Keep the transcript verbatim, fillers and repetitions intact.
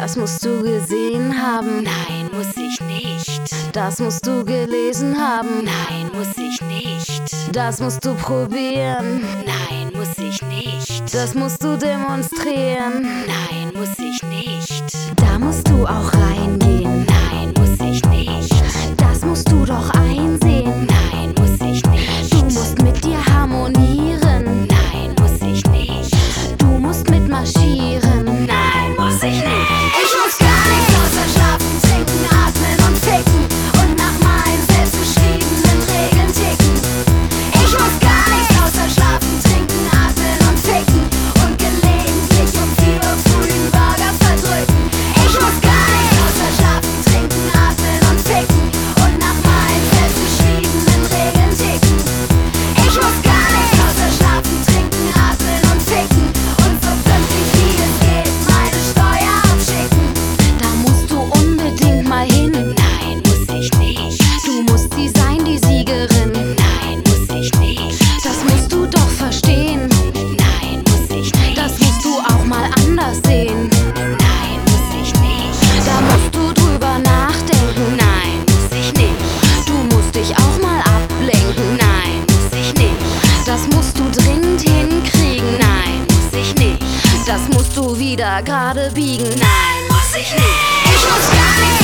Das musst du gesehen haben. Nein, muss ich nicht. Das musst du gelesen haben. Nein, muss ich nicht. Das musst du probieren. Nein, muss ich nicht. Das musst du demonstrieren. Nein, muss ich nicht. Da musst du auch reingehen. Nein, muss ich nicht. Das musst du doch einsehen. Nein, muss ich nicht. Du musst mit dir harmonieren. Nein, muss ich nicht. Du musst mitmarschieren. Nein, muss ich nicht. Ich muss gar nichts außer schlafen, trinken, atmen und ficken und nach meinen selbstgeschriebenen Regeln ticken. Ich muss gar nichts außer schlafen, trinken, atmen und ficken und gelegentlich um vier Uhr früh einen Burger verdrücken. Ich muss gar nichts außer schlafen, trinken, atmen und ficken und nach meinen selbstgeschriebenen Regeln ticken. Ich muss gar nichts außer schlafen, trinken, atmen und ficken und so pünktlich wie es geht meine Steuer abschicken. Da musst du unbedingt mal hin. Nein, muss ich nicht. Du musst sie sein, die Siegerin. Nein, muss ich nicht. Das musst du doch verstehen. Nein, muss ich nicht. Das musst du auch mal anders sehen. Nein, muss ich nicht. Da musst du drüber nachdenken. Nein, muss ich nicht. Du musst dich auch mal ablenken. Nein, muss ich nicht. Das musst du dringend hinkriegen. Nein, muss ich nicht. Das musst du wieder gerade biegen. Nein, muss ich nicht. Ich muss gar nichts